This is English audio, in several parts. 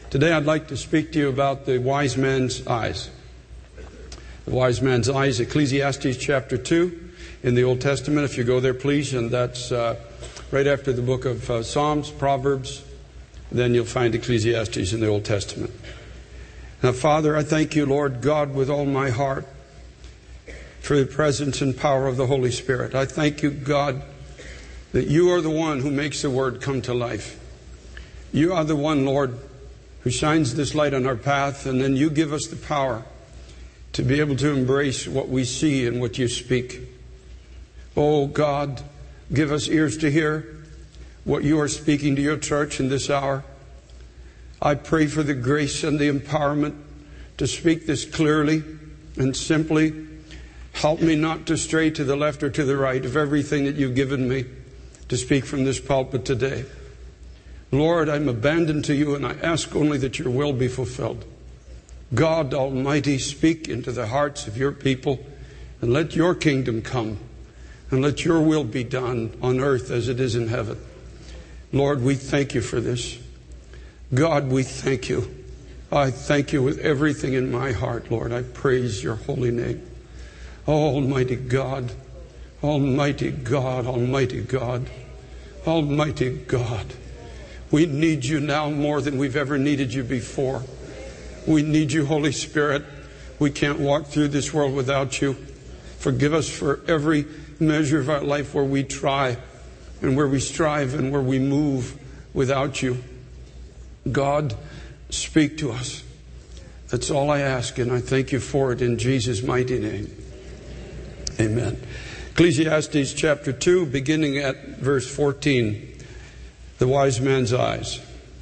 Today I'd like to speak to you about the wise man's eyes. The wise man's eyes, Ecclesiastes chapter 2 in the Old Testament, if you go there please, and that's right after the book of Psalms, Proverbs, then you'll find Ecclesiastes in the Old Testament. Now Father, I thank you, Lord God, with all my heart for the presence and power of the Holy Spirit. I thank you, God, that you are the one who makes the Word come to life. You are the one, Lord, who shines this light on our path, and then you give us the power to be able to embrace what we see and what you speak. Oh God, give us ears to hear what you are speaking to your church in this hour. I pray for the grace and the empowerment to speak this clearly and simply. Help me not to stray to the left or to the right of everything that you've given me to speak from this pulpit today. Lord, I'm abandoned to you, and I ask only that your will be fulfilled. God Almighty, speak into the hearts of your people, and let your kingdom come, and let your will be done on earth as it is in heaven. Lord, we thank you for this. God, we thank you. I thank you with everything in my heart, Lord. I praise your holy name. Oh, Almighty God, Almighty God, Almighty God, Almighty God. We need you now more than we've ever needed you before. We need you, Holy Spirit. We can't walk through this world without you. Forgive us for every measure of our life where we try and where we strive and where we move without you. God, speak to us. That's all I ask, and I thank you for it in Jesus' mighty name. Amen. Ecclesiastes chapter 2, beginning at verse 14. The wise man's eyes.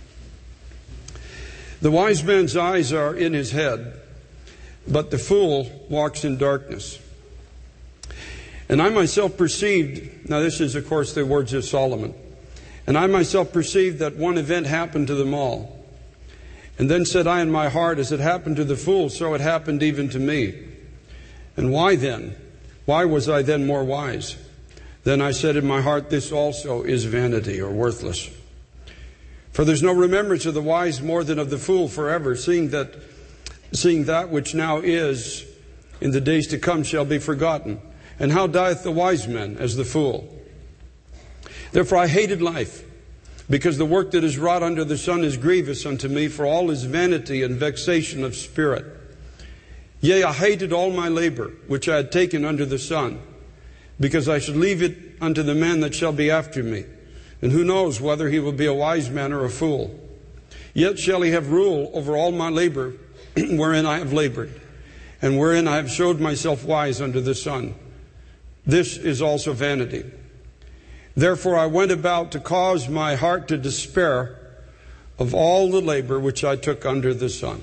The wise man's eyes are in his head, but the fool walks in darkness. And I myself perceived, now this is of course the words of Solomon, and I myself perceived that one event happened to them all. And then said I in my heart, as it happened to the fool, so it happened even to me. And why then? Why was I then more wise? Then I said in my heart, this also is vanity or worthless. For there's no remembrance of the wise more than of the fool forever, seeing that which now is in the days to come shall be forgotten. And how dieth the wise man as the fool? Therefore I hated life, because the work that is wrought under the sun is grievous unto me, for all is vanity and vexation of spirit. Yea, I hated all my labor, which I had taken under the sun, because I should leave it unto the man that shall be after me. And who knows whether he will be a wise man or a fool? Yet shall he have rule over all my labor, wherein I have labored, and wherein I have showed myself wise under the sun. This is also vanity. Therefore I went about to cause my heart to despair of all the labor which I took under the sun.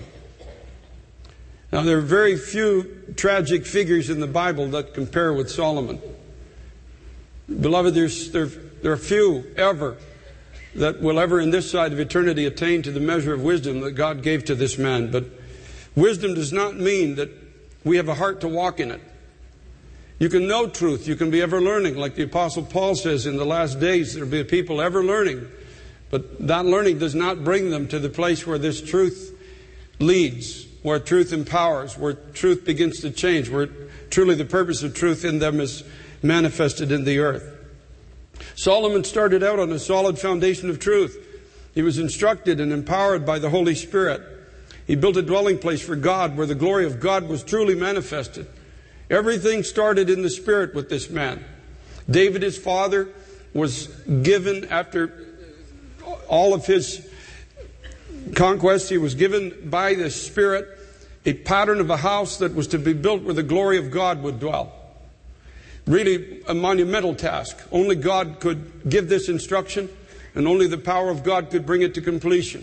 Now, there are very few tragic figures in the Bible that compare with Solomon. Beloved, there are few ever that will ever in this side of eternity attain to the measure of wisdom that God gave to this man. But wisdom does not mean that we have a heart to walk in it. You can know truth. You can be ever learning. Like the Apostle Paul says, in the last days there will be people ever learning. But that learning does not bring them to the place where this truth leads, where truth empowers, where truth begins to change, where truly the purpose of truth in them is manifested in the earth. Solomon started out on a solid foundation of truth. He was instructed and empowered by the Holy Spirit. He built a dwelling place for God where the glory of God was truly manifested. Everything started in the Spirit with this man. David, his father, was given after all of his conquest, he was given by the Spirit a pattern of a house that was to be built where the glory of God would dwell. Really a monumental task. Only God could give this instruction, and only the power of God could bring it to completion.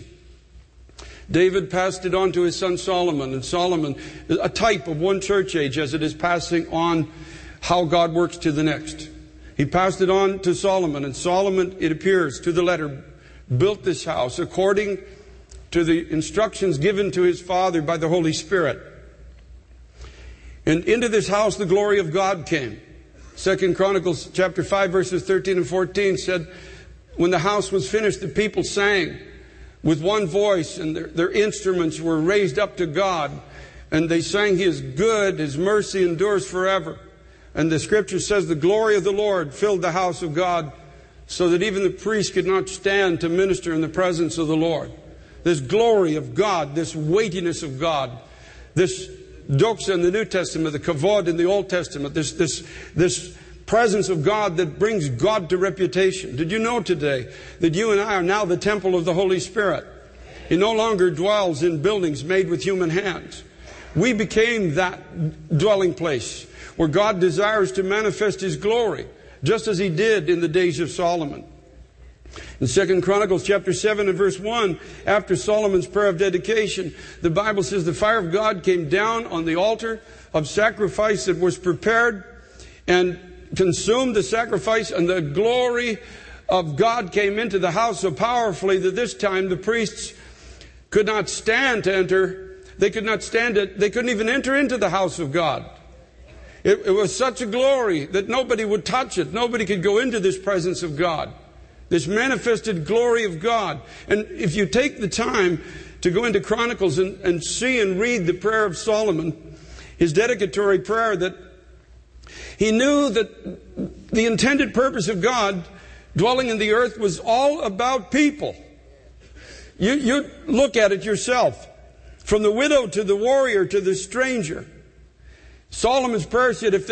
David passed it on to his son Solomon, and Solomon is a type of one church age as it is passing on how God works to the next. He passed it on to Solomon, and Solomon, it appears, to the letter, built this house according to the instructions given to his father by the Holy Spirit. And into this house the glory of God came. 2 Chronicles chapter 5 verses 13 and 14 said, when the house was finished, the people sang with one voice, and their instruments were raised up to God, and they sang, He is good, His mercy endures forever. And the scripture says the glory of the Lord filled the house of God, so that even the priest could not stand to minister in the presence of the Lord. This glory of God, this weightiness of God, this doxa in the New Testament, the kavod in the Old Testament, this presence of God that brings God to reputation. Did you know today that you and I are now the temple of the Holy Spirit? He no longer dwells in buildings made with human hands. We became that dwelling place where God desires to manifest His glory, just as He did in the days of Solomon. In 2 Chronicles chapter 7 and verse 1, after Solomon's prayer of dedication, the Bible says the fire of God came down on the altar of sacrifice that was prepared and consumed the sacrifice, and the glory of God came into the house so powerfully that this time the priests could not stand to enter. They could not stand it. They couldn't even enter into the house of God. It was such a glory that nobody would touch it. Nobody could go into this presence of God. This manifested glory of God. And if you take the time to go into Chronicles and see and read the prayer of Solomon, his dedicatory prayer, that he knew that the intended purpose of God dwelling in the earth was all about people. You look at it yourself. From the widow to the warrior to the stranger. Solomon's prayer said, if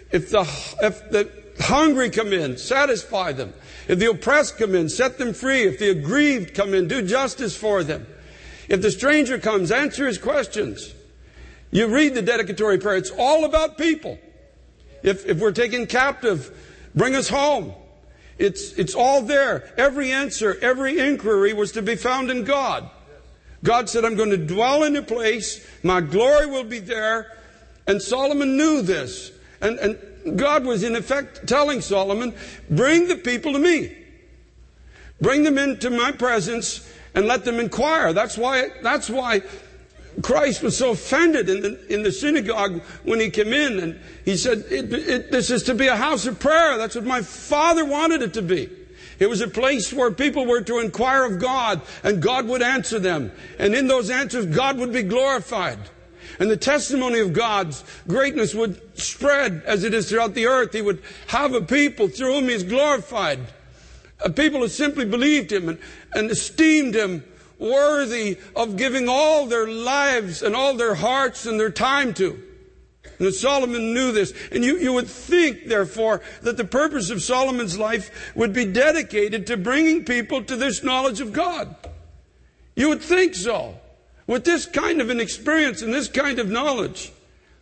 the hungry come in, satisfy them. If the oppressed come in, set them free. If the aggrieved come in, do justice for them. If the stranger comes, answer his questions. You read the dedicatory prayer. It's all about people. If we're taken captive, bring us home. It's all there. Every answer, every inquiry was to be found in God. God said, I'm going to dwell in a place. My glory will be there. And Solomon knew this. And God was in effect telling Solomon, bring the people to me. Bring them into my presence and let them inquire. That's why Christ was so offended in the synagogue when He came in. And He said, this is to be a house of prayer. That's what my Father wanted it to be. It was a place where people were to inquire of God, and God would answer them. And in those answers, God would be glorified. And the testimony of God's greatness would spread as it is throughout the earth. He would have a people through whom He is glorified. A people who simply believed Him and esteemed Him worthy of giving all their lives and all their hearts and their time to. And Solomon knew this. And you would think, therefore, that the purpose of Solomon's life would be dedicated to bringing people to this knowledge of God. You would think so. With this kind of an experience and this kind of knowledge,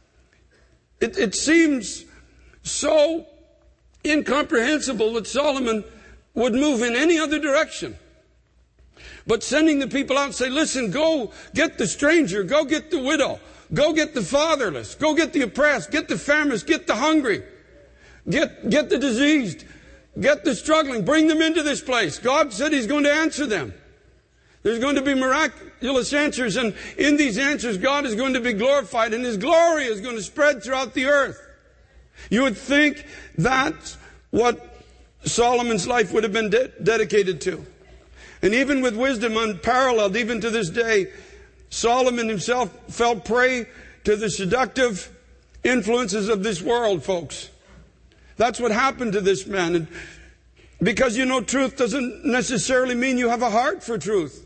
it seems so incomprehensible that Solomon would move in any other direction. But sending the people out and say, listen, go get the stranger, go get the widow, go get the fatherless, go get the oppressed, get the famished, get the hungry, get the diseased, get the struggling, bring them into this place. God said He's going to answer them. There's going to be miraculous answers, and in these answers, God is going to be glorified, and His glory is going to spread throughout the earth. You would think that's what Solomon's life would have been dedicated to. And even with wisdom unparalleled, even to this day, Solomon himself fell prey to the seductive influences of this world, folks. That's what happened to this man. And because you know truth doesn't necessarily mean you have a heart for truth.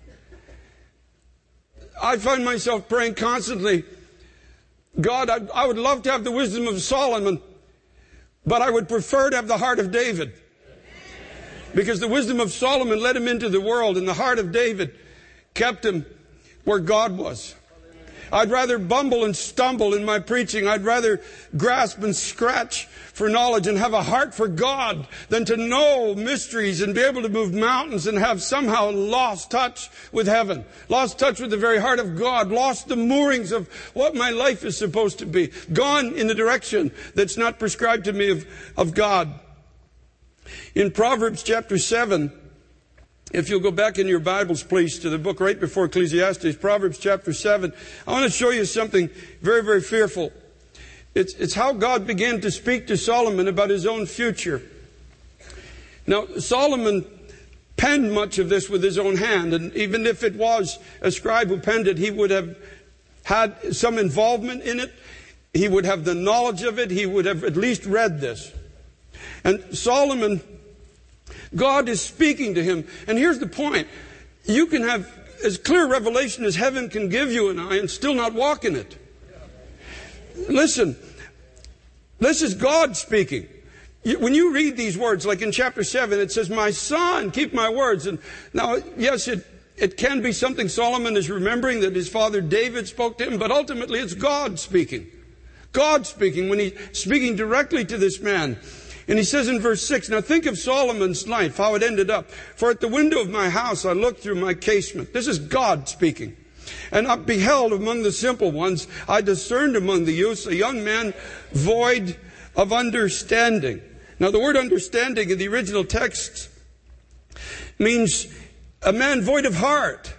I find myself praying constantly, God, I would love to have the wisdom of Solomon, but I would prefer to have the heart of David. Because the wisdom of Solomon led him into the world, and the heart of David kept him where God was. I'd rather bumble and stumble in my preaching. I'd rather grasp and scratch for knowledge and have a heart for God than to know mysteries and be able to move mountains and have somehow lost touch with heaven, lost touch with the very heart of God, lost the moorings of what my life is supposed to be, gone in the direction that's not prescribed to me of God. In Proverbs chapter 7, if you'll go back in your Bibles, please, to the book right before Ecclesiastes, Proverbs chapter 7, I want to show you something very, very fearful. It's how God began to speak to Solomon about his own future. Now, Solomon penned much of this with his own hand. And even if it was a scribe who penned it, he would have had some involvement in it. He would have the knowledge of it. He would have at least read this. And Solomon, God is speaking to him. And here's the point. You can have as clear revelation as heaven can give you and I and still not walk in it. Listen, this is God speaking. When you read these words, like in chapter 7, it says, my son, keep my words. And now, yes, it can be something Solomon is remembering that his father David spoke to him, but ultimately it's God speaking. God speaking when he's speaking directly to this man. And he says in verse 6, now think of Solomon's life, how it ended up. For at the window of my house I looked through my casement. This is God speaking. And I beheld among the simple ones, I discerned among the youths a young man void of understanding. Now the word understanding in the original text means a man void of heart.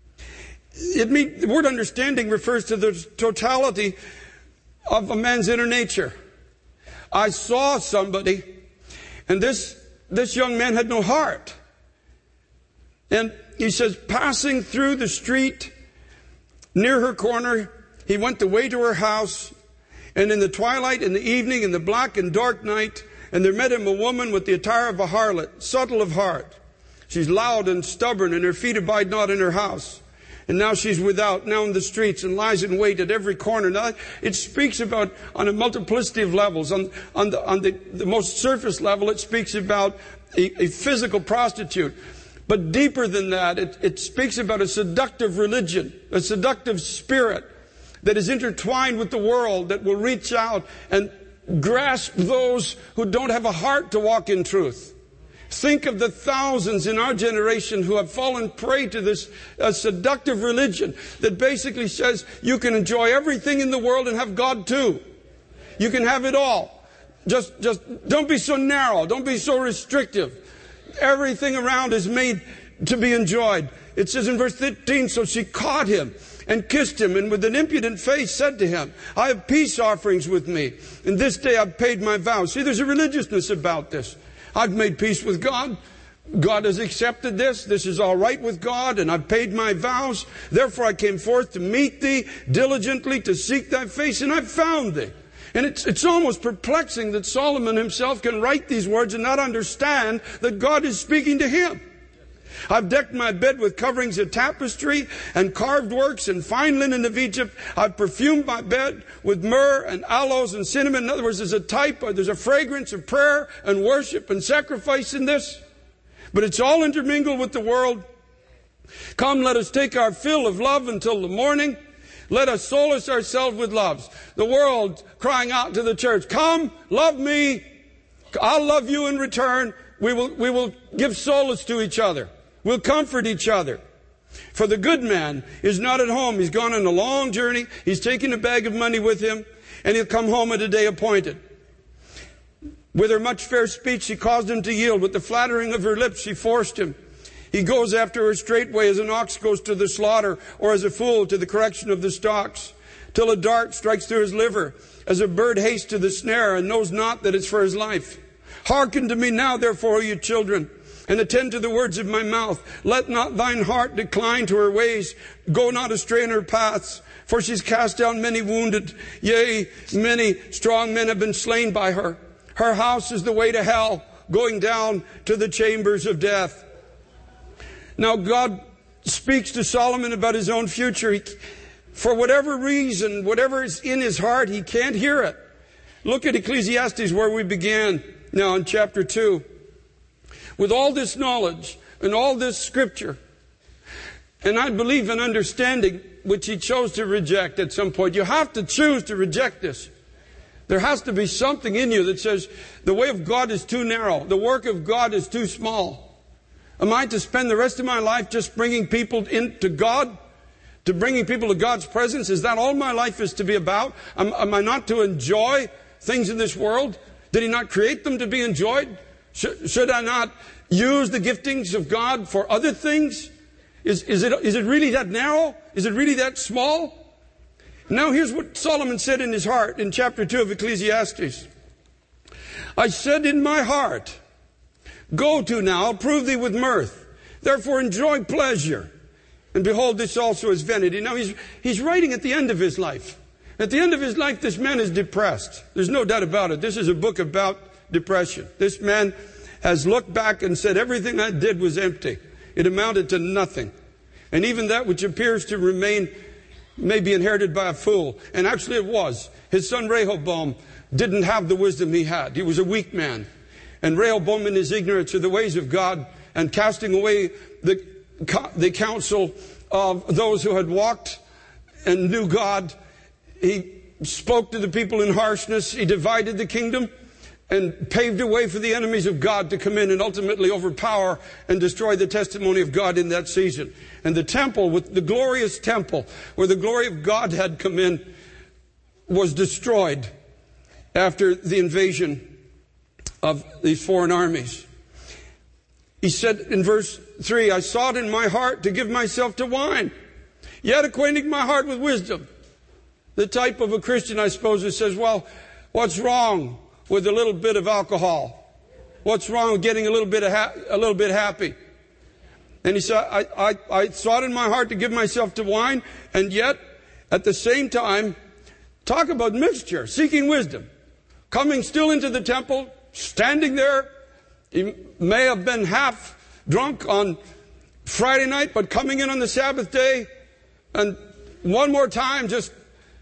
The word understanding refers to the totality of a man's inner nature. I saw somebody, and this young man had no heart. And he says, passing through the street near her corner, he went the way to her house, and in the twilight, in the evening, in the black and dark night, and there met him a woman with the attire of a harlot, subtle of heart. She's loud and stubborn, and her feet abide not in her house. And now she's without, now in the streets, and lies in wait at every corner. Now, it speaks about, on a multiplicity of levels. On the most surface level, it speaks about a physical prostitute. But deeper than that, it speaks about a seductive religion, a seductive spirit that is intertwined with the world, that will reach out and grasp those who don't have a heart to walk in truth. Think of the thousands in our generation who have fallen prey to this seductive religion that basically says you can enjoy everything in the world and have God too. You can have it all. Just don't be so narrow. Don't be so restrictive. Everything around is made to be enjoyed. It says in verse 13, so she caught him and kissed him, and with an impudent face said to him, I have peace offerings with me, and this day I've paid my vows. See, there's a religiousness about this. I've made peace with God. God has accepted this. This is all right with God, and I've paid my vows. Therefore I came forth to meet thee diligently, to seek thy face, and I've found thee. And it's almost perplexing that Solomon himself can write these words and not understand that God is speaking to him. I've decked my bed with coverings of tapestry and carved works and fine linen of Egypt. I've perfumed my bed with myrrh and aloes and cinnamon. In other words, there's a type, or there's a fragrance of prayer and worship and sacrifice in this. But it's all intermingled with the world. Come, let us take our fill of love until the morning. Let us solace ourselves with loves. The world crying out to the church, come, love me. I'll love you in return. We will give solace to each other. We'll comfort each other. For the good man is not at home. He's gone on a long journey. He's taken a bag of money with him, and he'll come home at a day appointed. With her much fair speech, she caused him to yield. With the flattering of her lips, she forced him. He goes after her straightway as an ox goes to the slaughter, or as a fool to the correction of the stocks, till a dart strikes through his liver, as a bird hastes to the snare and knows not that it's for his life. Hearken to me now, therefore, O you children, and attend to the words of my mouth. Let not thine heart decline to her ways. Go not astray in her paths. For she's cast down many wounded. Yea, many strong men have been slain by her. Her house is the way to hell, going down to the chambers of death. Now God speaks to Solomon about his own future. For whatever reason, whatever is in his heart, he can't hear it. Look at Ecclesiastes where we began. Now in chapter 2. With all this knowledge and all this scripture, and I believe in understanding, which he chose to reject at some point. You have to choose to reject this. There has to be something in you that says the way of God is too narrow. The work of God is too small. Am I to spend the rest of my life just bringing people into God? To bringing people to God's presence? Is that all my life is to be about? Am I not to enjoy things in this world? Did he not create them to be enjoyed? Should I not use the giftings of God for other things? Is it really that narrow? Is it really that small? Now here's what Solomon said in his heart in chapter 2 of Ecclesiastes. I said in my heart, go to now, I'll prove thee with mirth. Therefore enjoy pleasure. And behold, this also is vanity. Now he's writing at the end of his life. At the end of his life, this man is depressed. There's no doubt about it. This is a book about depression. This man has looked back and said, everything I did was empty. It amounted to nothing. And even that which appears to remain may be inherited by a fool. And actually it was. His son Rehoboam didn't have the wisdom he had. He was a weak man. And Rehoboam, in his ignorance of the ways of God and casting away the counsel of those who had walked and knew God, he spoke to the people in harshness. He divided the kingdom and paved a way for the enemies of God to come in and ultimately overpower and destroy the testimony of God in that season. And the temple, with the glorious temple, where the glory of God had come in, was destroyed after the invasion of these foreign armies. He said in verse 3, I sought in my heart to give myself to wine, yet acquainting my heart with wisdom. The type of a Christian, I suppose, who says, well, what's wrong with a little bit of alcohol? What's wrong with getting a little bit happy? And he said, I sought in my heart to give myself to wine, and yet, at the same time, talk about mixture, seeking wisdom. Coming still into the temple, standing there. He may have been half drunk on Friday night, but coming in on the Sabbath day, and one more time, just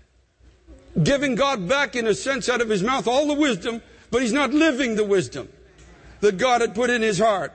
giving God back, in a sense, out of his mouth all the wisdom, but he's not living the wisdom that God had put in his heart.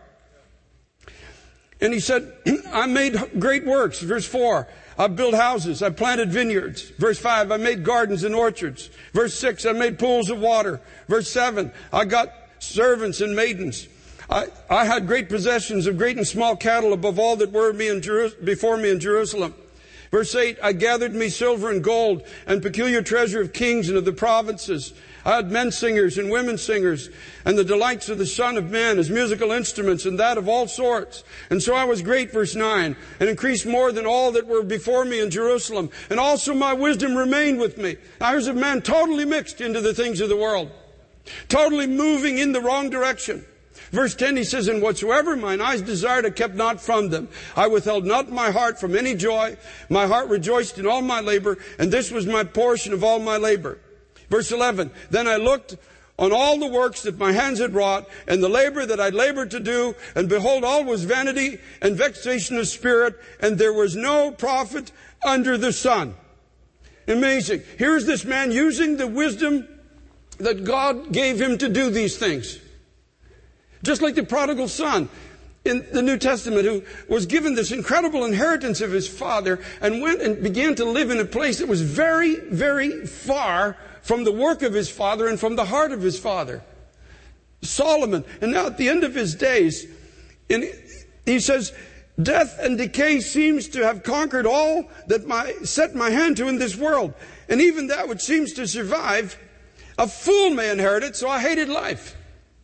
And he said, I made great works. Verse 4, I built houses, I planted vineyards. Verse 5, I made gardens and orchards. Verse 6, I made pools of water. Verse 7, I got servants and maidens. I had great possessions of great and small cattle above all that were before me in Jerusalem. Verse 8, I gathered me silver and gold and peculiar treasure of kings and of the provinces. I had men singers and women singers and the delights of the Son of Man as musical instruments and that of all sorts. And so I was great, verse 9, and increased more than all that were before me in Jerusalem. And also my wisdom remained with me. Now here's a man totally mixed into the things of the world, totally moving in the wrong direction. Verse 10, he says, and whatsoever mine eyes desired, I kept not from them. I withheld not my heart from any joy. My heart rejoiced in all my labor, and this was my portion of all my labor. Verse 11, then I looked on all the works that my hands had wrought, and the labor that I labored to do, and behold, all was vanity and vexation of spirit, and there was no profit under the sun. Amazing. Here's this man using the wisdom that God gave him to do these things. Just like the prodigal son in the New Testament, who was given this incredible inheritance of his father and went and began to live in a place that was very, very far from the work of his father and from the heart of his father. Solomon. And now at the end of his days, he says, death and decay seems to have conquered all that set my hand to in this world. And even that which seems to survive, a fool may inherit it, so I hated life.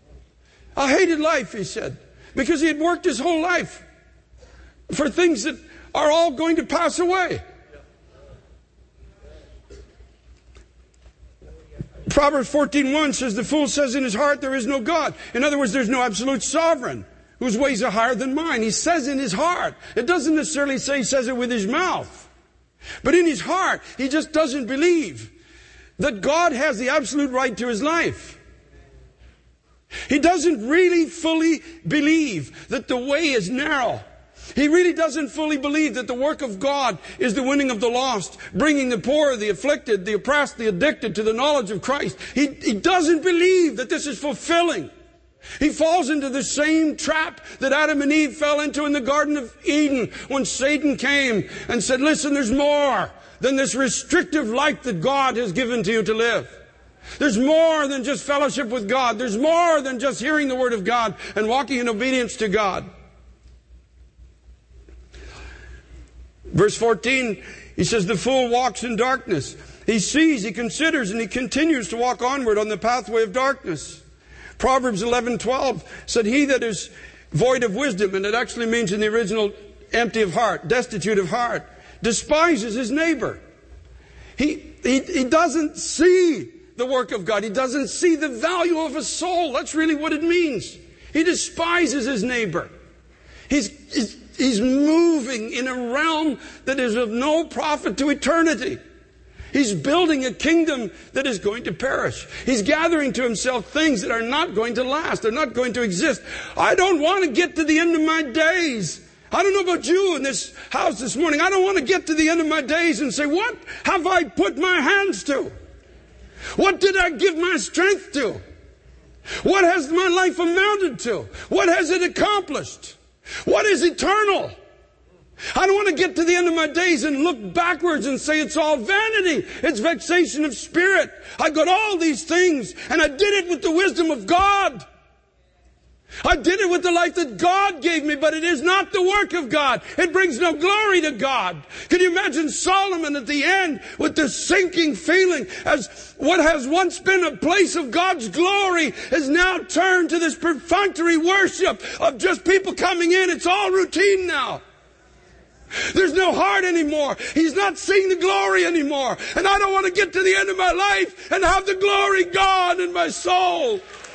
I hated life, he said, because he had worked his whole life for things that are all going to pass away. Proverbs 14:1 says, the fool says in his heart, there is no God. In other words, there's no absolute sovereign whose ways are higher than mine. He says in his heart. It doesn't necessarily say he says it with his mouth. But in his heart, he just doesn't believe that God has the absolute right to his life. He doesn't really fully believe that the way is narrow. He really doesn't fully believe that the work of God is the winning of the lost, bringing the poor, the afflicted, the oppressed, the addicted to the knowledge of Christ. He doesn't believe that this is fulfilling. He falls into the same trap that Adam and Eve fell into in the Garden of Eden when Satan came and said, listen, there's more than this restrictive life that God has given to you to live. There's more than just fellowship with God. There's more than just hearing the Word of God and walking in obedience to God. Verse 14, he says, the fool walks in darkness. He sees, he considers, and he continues to walk onward on the pathway of darkness. Proverbs 11:12 said, he that is void of wisdom, and it actually means in the original empty of heart, destitute of heart, despises his neighbor. He doesn't see the work of God. He doesn't see the value of a soul. That's really what it means. He despises his neighbor. He's moving in a realm that is of no profit to eternity. He's building a kingdom that is going to perish. He's gathering to himself things that are not going to last. They're not going to exist. I don't want to get to the end of my days. I don't know about you in this house this morning. I don't want to get to the end of my days and say, what have I put my hands to? What did I give my strength to? What has my life amounted to? What has it accomplished? What is eternal? I don't want to get to the end of my days and look backwards and say it's all vanity. It's vexation of spirit. I got all these things and I did it with the wisdom of God. I did it with the life that God gave me, but it is not the work of God. It brings no glory to God. Can you imagine Solomon at the end with this sinking feeling as what has once been a place of God's glory is now turned to this perfunctory worship of just people coming in. It's all routine now. There's no heart anymore. He's not seeing the glory anymore. And I don't want to get to the end of my life and have the glory gone in my soul.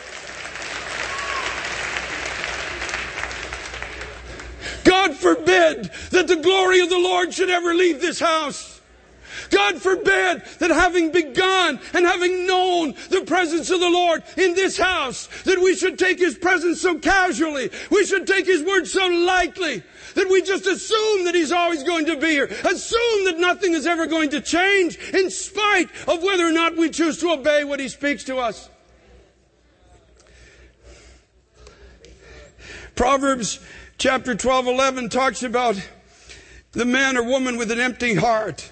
God forbid that the glory of the Lord should ever leave this house. God forbid that having begun and having known the presence of the Lord in this house, that we should take His presence so casually. We should take His word so lightly. That we just assume that He's always going to be here. Assume that nothing is ever going to change in spite of whether or not we choose to obey what He speaks to us. Proverbs chapter 12:11 talks about the man or woman with an empty heart.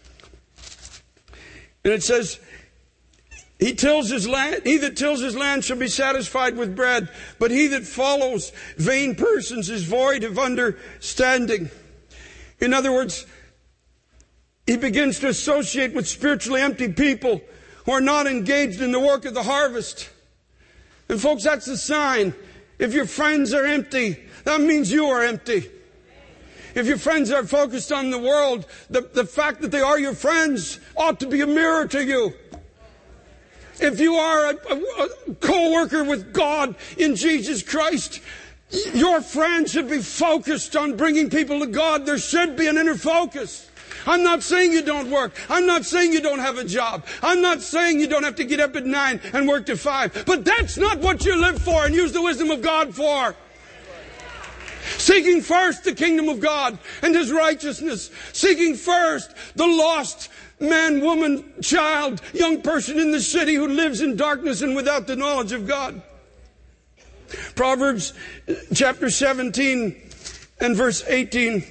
And it says, he that tills his land shall be satisfied with bread, but he that follows vain persons is void of understanding. In other words, he begins to associate with spiritually empty people who are not engaged in the work of the harvest. And folks, that's a sign. If your friends are empty, that means you are empty. If your friends are focused on the world, the fact that they are your friends ought to be a mirror to you. If you are a co-worker with God in Jesus Christ, your friends should be focused on bringing people to God. There should be an inner focus. I'm not saying you don't work. I'm not saying you don't have a job. I'm not saying you don't have to get up at 9 and work to 5. But that's not what you live for and use the wisdom of God for. Seeking first the kingdom of God and His righteousness. Seeking first the lost man, woman, child, young person in the city who lives in darkness and without the knowledge of God. Proverbs chapter 17 and verse 18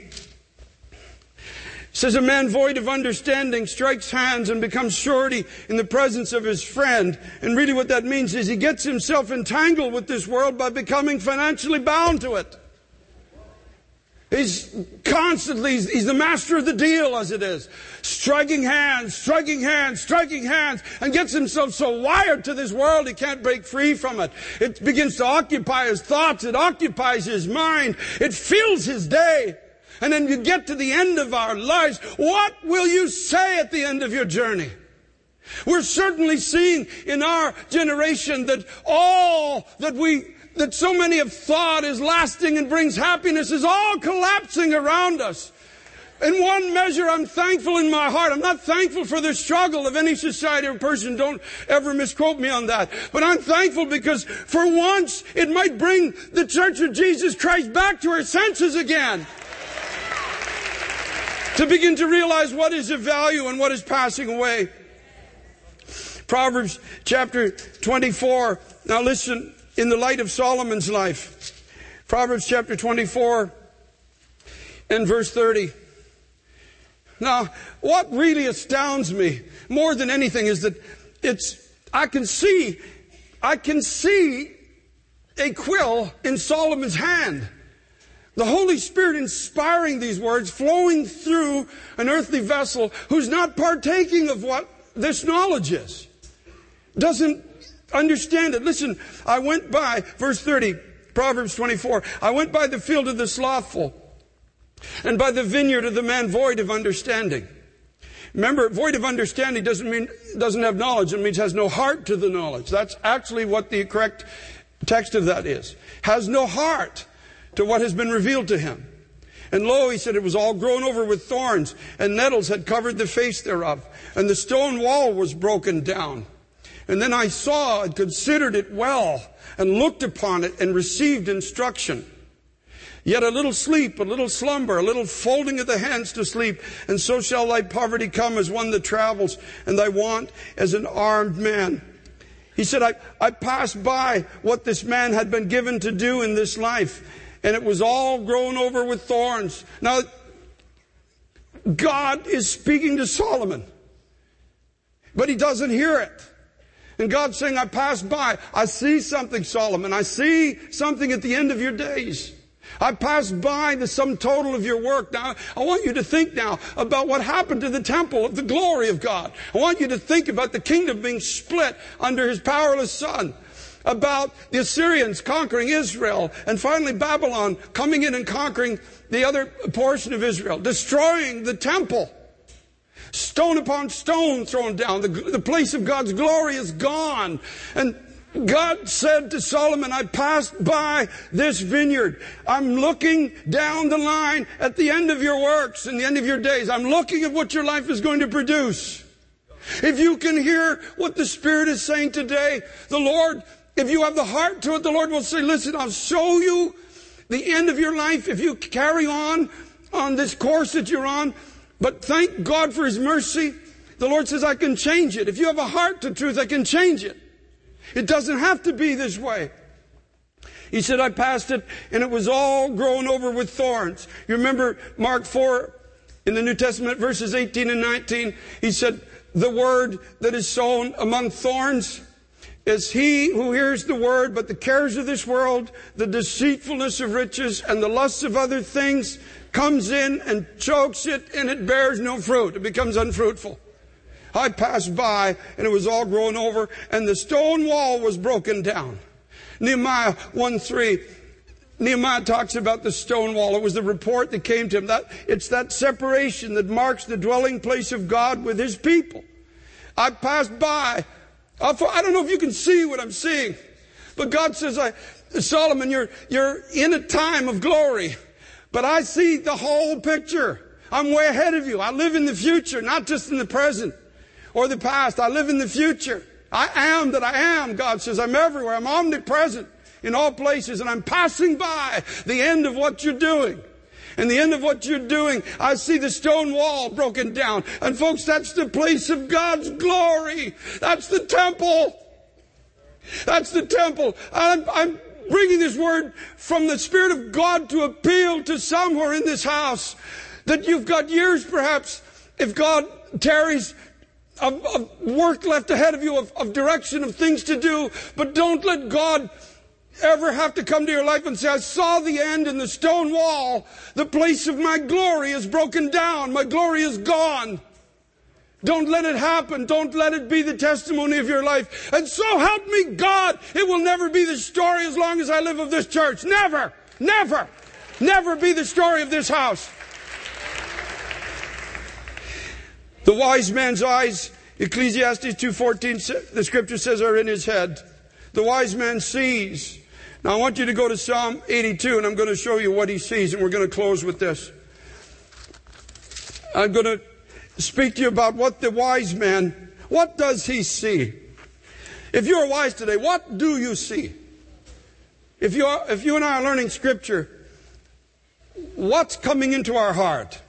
says, a man void of understanding strikes hands and becomes surety in the presence of his friend. And really what that means is he gets himself entangled with this world by becoming financially bound to it. He's constantly, he's the master of the deal as it is. Striking hands, and gets himself so wired to this world he can't break free from it. It begins to occupy his thoughts, it occupies his mind, it fills his day. And then you get to the end of our lives, what will you say at the end of your journey? We're certainly seeing in our generation that all that so many have thought is lasting and brings happiness is all collapsing around us. In one measure, I'm thankful in my heart. I'm not thankful for the struggle of any society or person. Don't ever misquote me on that. But I'm thankful because for once, it might bring the Church of Jesus Christ back to her senses again. To begin to realize what is of value and what is passing away. Proverbs chapter 24. Now listen. In the light of Solomon's life, Proverbs chapter 24 and verse 30. Now, what really astounds me more than anything is that I can see a quill in Solomon's hand. The Holy Spirit inspiring these words, flowing through an earthly vessel who's not partaking of what this knowledge is. Doesn't understand it. Listen, I went by, verse 30, Proverbs 24, I went by the field of the slothful and by the vineyard of the man void of understanding. Remember, void of understanding doesn't mean doesn't have knowledge. It means has no heart to the knowledge. That's actually what the correct text of that is. Has no heart to what has been revealed to him. And lo, he said, it was all grown over with thorns, and nettles had covered the face thereof, and the stone wall was broken down. And then I saw and considered it well, and looked upon it, and received instruction. Yet a little sleep, a little slumber, a little folding of the hands to sleep, and so shall thy poverty come as one that travels, and thy want as an armed man. He said, I passed by what this man had been given to do in this life, and it was all grown over with thorns. Now, God is speaking to Solomon, but he doesn't hear it. And God's saying, I passed by. I see something, Solomon. I see something at the end of your days. I passed by the sum total of your work. Now, I want you to think now about what happened to the temple of the glory of God. I want you to think about the kingdom being split under his powerless son. About the Assyrians conquering Israel, and finally Babylon coming in and conquering the other portion of Israel, destroying the temple. Stone upon stone thrown down. The place of God's glory is gone. And God said to Solomon, I passed by this vineyard. I'm looking down the line at the end of your works and the end of your days. I'm looking at what your life is going to produce. If you can hear what the Spirit is saying today, the Lord, if you have the heart to it, the Lord will say, listen, I'll show you the end of your life if you carry on this course that you're on. But thank God for His mercy. The Lord says, I can change it. If you have a heart to truth, I can change it. It doesn't have to be this way. He said, I passed it, and it was all grown over with thorns. You remember Mark 4 in the New Testament, verses 18 and 19. He said, the word that is sown among thorns is he who hears the word, but the cares of this world, the deceitfulness of riches, and the lusts of other things comes in and chokes it, and it bears no fruit. It becomes unfruitful. I passed by, and it was all grown over, and the stone wall was broken down. Nehemiah 1:3. Nehemiah talks about the stone wall. It was the report that came to him. It's that separation that marks the dwelling place of God with His people. I passed by. I don't know if you can see what I'm seeing, but God says, Solomon, you're in a time of glory, but I see the whole picture. I'm way ahead of you. I live in the future, not just in the present or the past. I live in the future. I am that I am, God says. I'm everywhere. I'm omnipresent in all places, and I'm passing by the end of what you're doing. And the end of what you're doing, I see the stone wall broken down. And folks, that's the place of God's glory. That's the temple. That's the temple. I'm bringing this word from the Spirit of God to appeal to somewhere in this house that you've got years, perhaps, if God tarries, of work left ahead of you, of direction, of things to do. But don't let God ever have to come to your life and say, I saw the end in the stone wall. The place of my glory is broken down. My glory is gone. Don't let it happen. Don't let it be the testimony of your life. And so help me God, it will never be the story as long as I live of this church. Never, never, never be the story of this house. The wise man's eyes, Ecclesiastes 2:14, the scripture says, are in his head. The wise man sees. Now I want you to go to Psalm 82, and I'm going to show you what he sees, and we're going to close with this. I'm going to speak to you about what the wise man, what does he see? If you're wise today, what do you see? If you and I are learning Scripture, what's coming into our heart?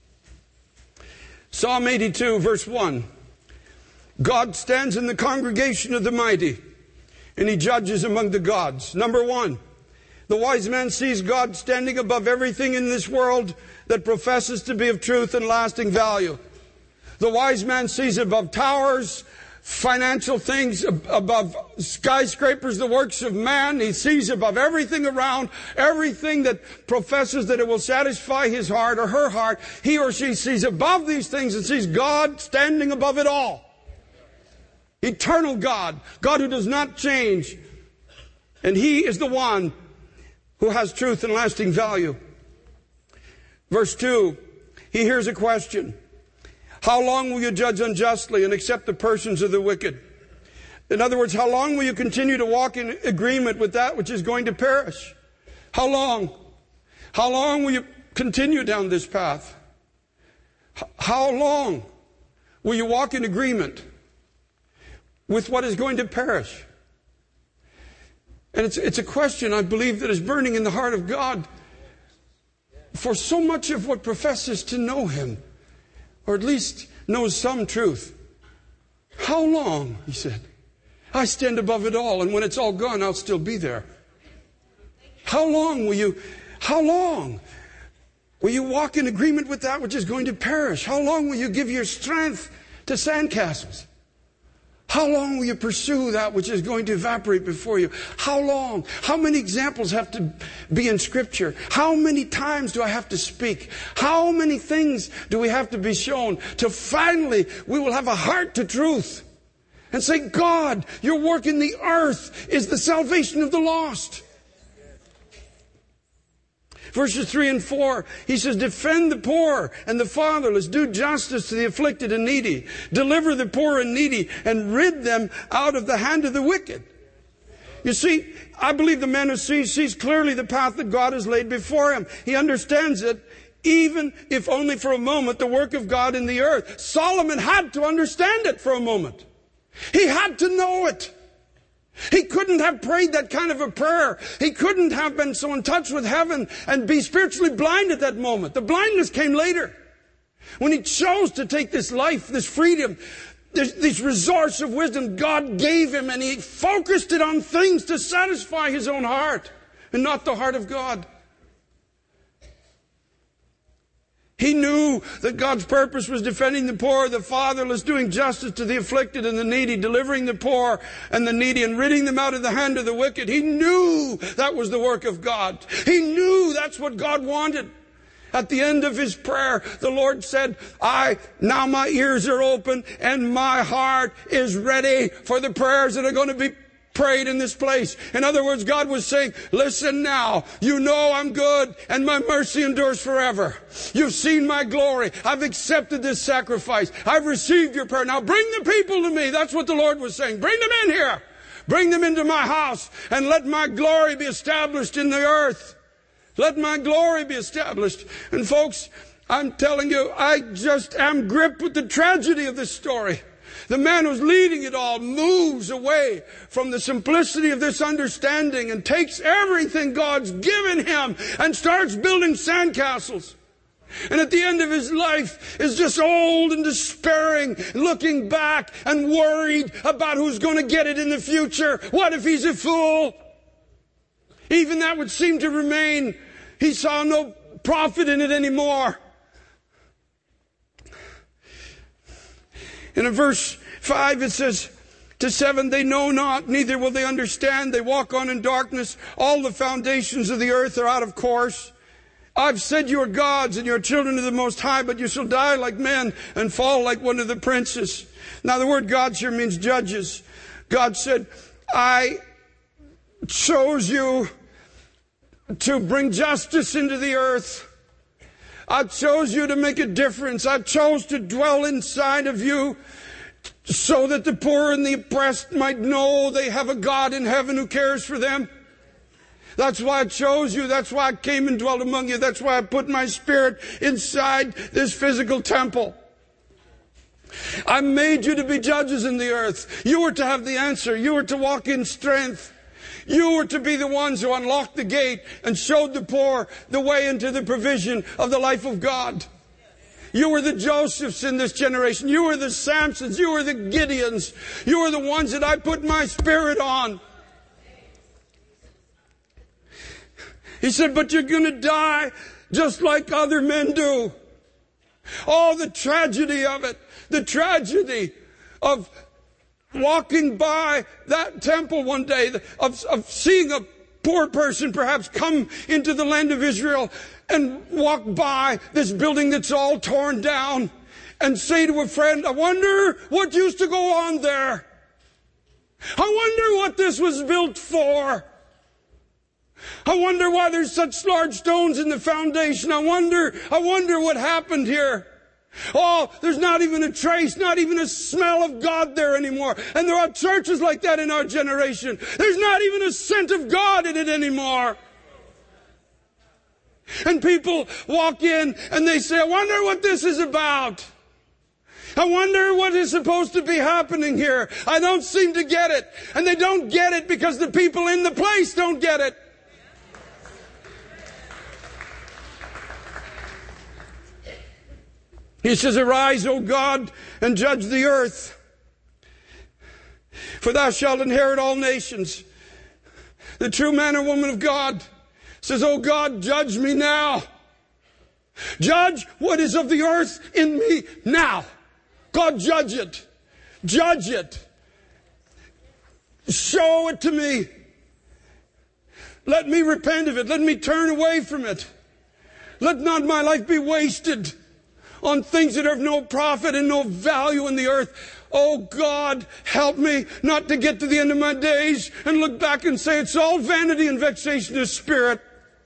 Psalm 82, verse 1. God stands in the congregation of the mighty, and He judges among the gods. Number one, the wise man sees God standing above everything in this world that professes to be of truth and lasting value. The wise man sees above towers, financial things, above skyscrapers, the works of man. He sees above everything around, everything that professes that it will satisfy his heart or her heart. He or she sees above these things and sees God standing above it all. Eternal God, God who does not change. And He is the one who has truth and lasting value. Verse 2, he hears a question. How long will you judge unjustly and accept the persons of the wicked? In other words, how long will you continue to walk in agreement with that which is going to perish? How long? How long will you continue down this path? How long will you walk in agreement with what is going to perish? And it's a question, I believe, that is burning in the heart of God for so much of what professes to know Him, or at least knows some truth. How long, he said. I stand above it all, and when it's all gone, I'll still be there. How long will you walk in agreement with that which is going to perish? How long will you give your strength to sandcastles? How long will you pursue that which is going to evaporate before you? How long? How many examples have to be in Scripture? How many times do I have to speak? How many things do we have to be shown till finally we will have a heart to truth and say, God, your work in the earth is the salvation of the lost. Verses 3 and 4, he says, defend the poor and the fatherless, do justice to the afflicted and needy, deliver the poor and needy, and rid them out of the hand of the wicked. You see, I believe the man who sees clearly the path that God has laid before him. He understands it, even if only for a moment, the work of God in the earth. Solomon had to understand it for a moment. He had to know it. He couldn't have prayed that kind of a prayer. He couldn't have been so in touch with heaven and be spiritually blind at that moment. The blindness came later. When he chose to take this life, this freedom, this resource of wisdom God gave him, and he focused it on things to satisfy his own heart and not the heart of God. He knew that God's purpose was defending the poor, the fatherless, doing justice to the afflicted and the needy, delivering the poor and the needy, and ridding them out of the hand of the wicked. He knew that was the work of God. He knew that's what God wanted. At the end of his prayer, the Lord said, now my ears are open and my heart is ready for the prayers that are going to be prayed in this place. In other words, God was saying, listen now, you know I'm good and my mercy endures forever. You've seen my glory. I've accepted this sacrifice. I've received your prayer. Now bring the people to me. That's what the Lord was saying. Bring them in here. Bring them into my house and let my glory be established in the earth. Let my glory be established. And folks, I'm telling you, I just am gripped with the tragedy of this story. The man who's leading it all moves away from the simplicity of this understanding and takes everything God's given him and starts building sandcastles. And at the end of his life is just old and despairing, looking back and worried about who's going to get it in the future. What if he's a fool? Even that would seem to remain. He saw no profit in it anymore. And in verse 5 it says to 7, they know not, neither will they understand. They walk on in darkness. All the foundations of the earth are out of course. I've said you are gods and you are children of the Most High, but you shall die like men and fall like one of the princes. Now the word gods here means judges. God said, I chose you to bring justice into the earth. I chose you to make a difference. I chose to dwell inside of you so that the poor and the oppressed might know they have a God in heaven who cares for them. That's why I chose you. That's why I came and dwelt among you. That's why I put my spirit inside this physical temple. I made you to be judges in the earth. You were to have the answer. You were to walk in strength. You were to be the ones who unlocked the gate and showed the poor the way into the provision of the life of God. You were the Josephs in this generation. You were the Samsons. You were the Gideons. You were the ones that I put my spirit on. He said, but you're going to die just like other men do. Oh, the tragedy of it. The tragedy of walking by that temple one day, of seeing a poor person perhaps come into the land of Israel and walk by this building that's all torn down and say to a friend, I wonder what used to go on there. I wonder what this was built for. I wonder why there's such large stones in the foundation. I wonder what happened here. Oh, there's not even a trace, not even a smell of God there anymore. And there are churches like that in our generation. There's not even a scent of God in it anymore. And people walk in and they say, I wonder what this is about. I wonder what is supposed to be happening here. I don't seem to get it. And they don't get it because the people in the place don't get it. He says, arise, O God, and judge the earth. For thou shalt inherit all nations. The true man or woman of God says, O God, judge me now. Judge what is of the earth in me now. God, judge it. Judge it. Show it to me. Let me repent of it. Let me turn away from it. Let not my life be wasted on things that are of no profit and no value in the earth. Oh God, help me not to get to the end of my days and look back and say it's all vanity and vexation of spirit.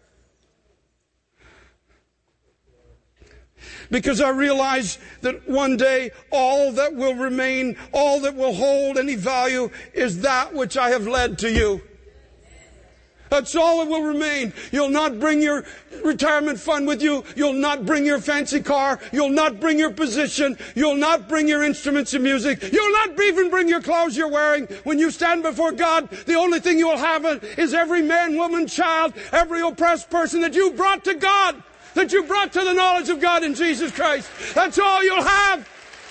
Because I realize that one day all that will remain, all that will hold any value is that which I have led to you. That's all that will remain. You'll not bring your retirement fund with you. You'll not bring your fancy car. You'll not bring your position. You'll not bring your instruments of music. You'll not even bring your clothes you're wearing. When you stand before God, the only thing you'll have is every man, woman, child, every oppressed person that you brought to God, that you brought to the knowledge of God in Jesus Christ. That's all you'll have.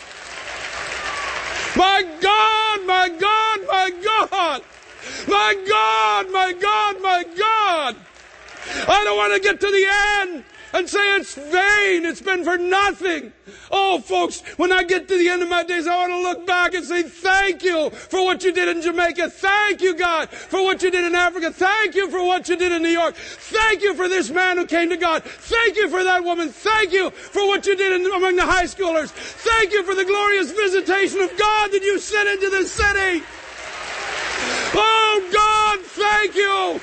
My God, my God, my God. My God, my God, my God. I don't want to get to the end and say it's vain. It's been for nothing. Oh, folks, when I get to the end of my days, I want to look back and say, thank you for what you did in Jamaica. Thank you, God, for what you did in Africa. Thank you for what you did in New York. Thank you for this man who came to God. Thank you for that woman. Thank you for what you did among the high schoolers. Thank you for the glorious visitation of God that you sent into the city. Oh, God, thank you.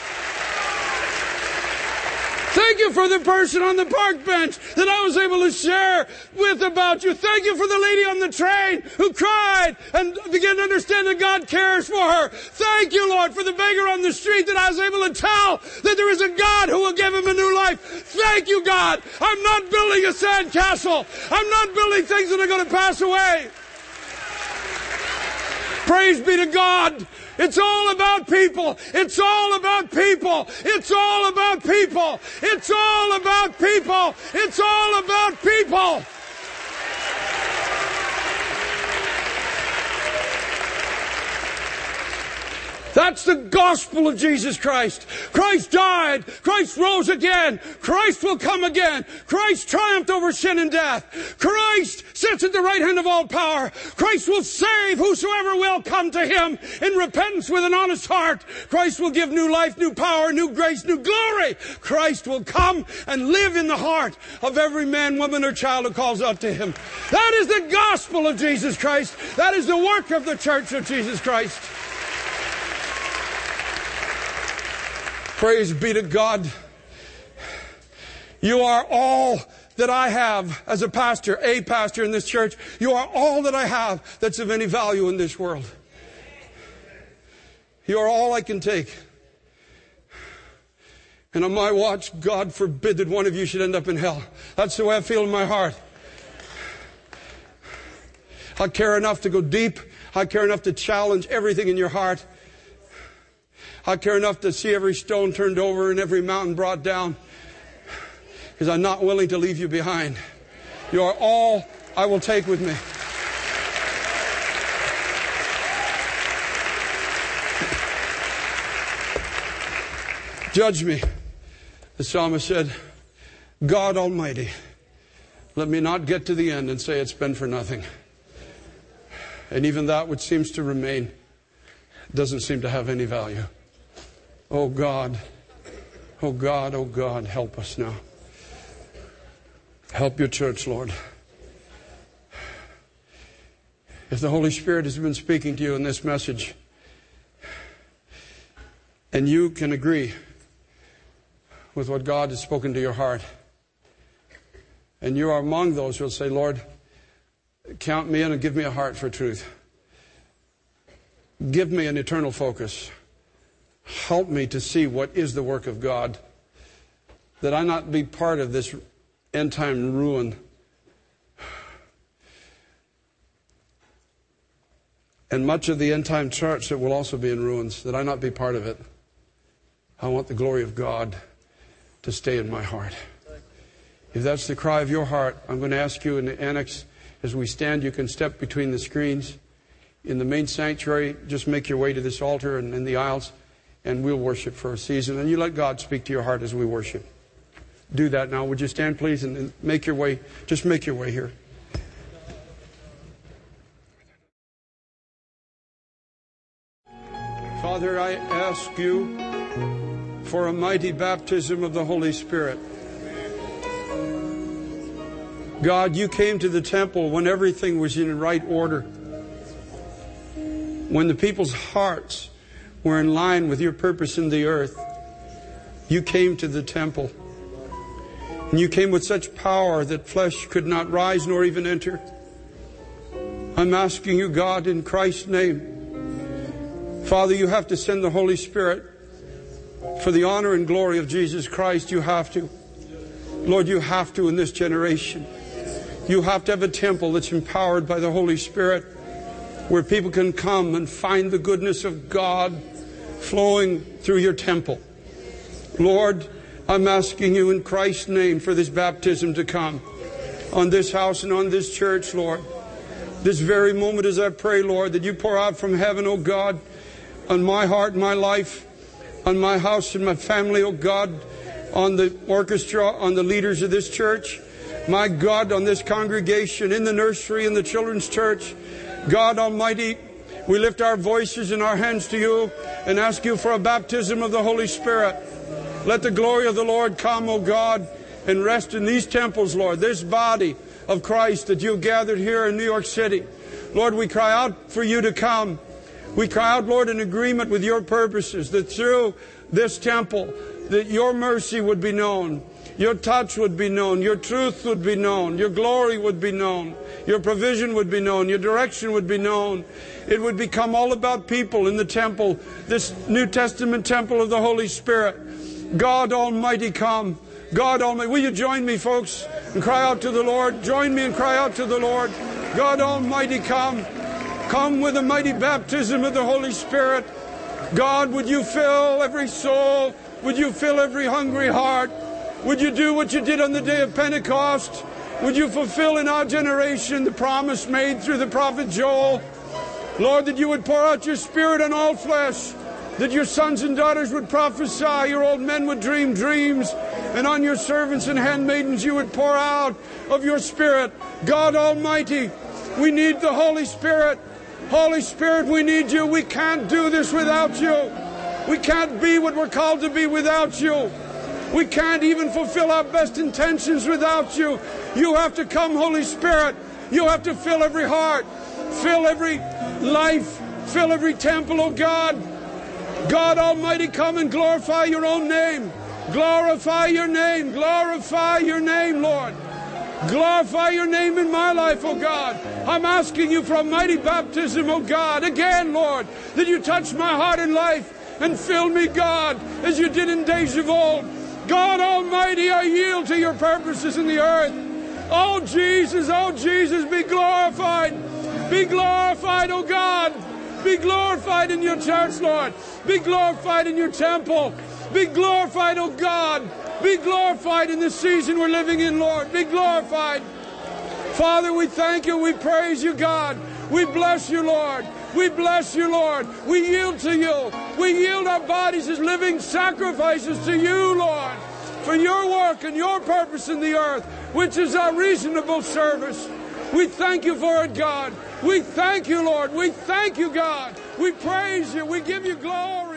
Thank you for the person on the park bench that I was able to share with about you. Thank you for the lady on the train who cried and began to understand that God cares for her. Thank you, Lord, for the beggar on the street that I was able to tell that there is a God who will give him a new life. Thank you, God. I'm not building a sand castle. I'm not building things that are going to pass away. Praise be to God. It's all about people. It's all about people. It's all about people. It's all about people. It's all about people. That's the gospel of Jesus Christ. Christ died. Christ rose again. Christ will come again. Christ triumphed over sin and death. Christ sits at the right hand of all power. Christ will save whosoever will come to him in repentance with an honest heart. Christ will give new life, new power, new grace, new glory. Christ will come and live in the heart of every man, woman, or child who calls out to him. That is the gospel of Jesus Christ. That is the work of the church of Jesus Christ. Praise be to God. You are all that I have as a pastor in this church. You are all that I have that's of any value in this world. You are all I can take. And on my watch, God forbid that one of you should end up in hell. That's the way I feel in my heart. I care enough to go deep. I care enough to challenge everything in your heart. I care enough to see every stone turned over and every mountain brought down, because I'm not willing to leave you behind. You are all I will take with me. Judge me. The psalmist said, God Almighty, let me not get to the end and say it's been for nothing. And even that which seems to remain doesn't seem to have any value. Oh God, oh God, oh God, help us now. Help your church, Lord. If the Holy Spirit has been speaking to you in this message, and you can agree with what God has spoken to your heart, and you are among those who will say, Lord, count me in and give me a heart for truth. Give me an eternal focus. Help me to see what is the work of God. that I not be part of this end time ruin. And much of the end time church that will also be in ruins, that I not be part of it. I want the glory of God to stay in my heart. If that's the cry of your heart, I'm going to ask you in the annex, as we stand, you can step between the screens. In the main sanctuary, just make your way to this altar and in the aisles, and we'll worship for a season. And you let God speak to your heart as we worship. Do that now. Would you stand, please, and make your way, just make your way here. Father, I ask you for a mighty baptism of the Holy Spirit. God, you came to the temple when everything was in right order. When the people's hearts were in line with your purpose in the earth. You came to the temple. And you came with such power that flesh could not rise nor even enter. I'm asking you, God, in Christ's name, Father, you have to send the Holy Spirit for the honor and glory of Jesus Christ. You have to. Lord, you have to in this generation. You have to have a temple that's empowered by the Holy Spirit, where people can come and find the goodness of God flowing through your temple. Lord, I'm asking you in Christ's name for this baptism to come on this house and on this church, Lord. This very moment as I pray, Lord, that you pour out from heaven, oh God, on my heart and my life, on my house and my family, oh God, on the orchestra, on the leaders of this church, my God, on this congregation, in the nursery, in the children's church. God Almighty, we lift our voices and our hands to you and ask you for a baptism of the Holy Spirit. Let the glory of the Lord come, O God, and rest in these temples, Lord, this body of Christ that you've gathered here in New York City. Lord, we cry out for you to come. We cry out, Lord, in agreement with your purposes, that through this temple, that your mercy would be known, your touch would be known, your truth would be known, your glory would be known, your provision would be known, your direction would be known. It would become all about people in the temple, this New Testament temple of the Holy Spirit. God Almighty, come. God Almighty, will you join me, folks, and cry out to the Lord? Join me and cry out to the Lord. God Almighty, come. Come with a mighty baptism of the Holy Spirit. God, would you fill every soul? Would you fill every hungry heart? Would you do what you did on the day of Pentecost? Would you fulfill in our generation the promise made through the prophet Joel? Lord, that you would pour out your Spirit on all flesh, that your sons and daughters would prophesy, your old men would dream dreams, and on your servants and handmaidens you would pour out of your Spirit. God Almighty, we need the Holy Spirit. Holy Spirit, we need you. We can't do this without you. We can't be what we're called to be without you. We can't even fulfill our best intentions without you. You have to come, Holy Spirit. You have to fill every heart, fill every life, fill every temple, oh God. God Almighty, come and glorify your own name. Glorify your name. Glorify your name, Lord. Glorify your name in my life, oh God. I'm asking you for a mighty baptism, oh God. Again, Lord, that you touch my heart and life and fill me, God, as you did in days of old. God Almighty, I yield to your purposes in the earth. Oh Jesus, be glorified. Be glorified, oh God. Be glorified in your church, Lord. Be glorified in your temple. Be glorified, oh God. Be glorified in the season we're living in, Lord. Be glorified. Father, we thank you. We praise you, God. We bless you, Lord. We bless you, Lord. We yield to you. We yield our bodies as living sacrifices to you, Lord, for your work and your purpose in the earth, which is our reasonable service. We thank you for it, God. We thank you, Lord. We thank you, God. We praise you. We give you glory.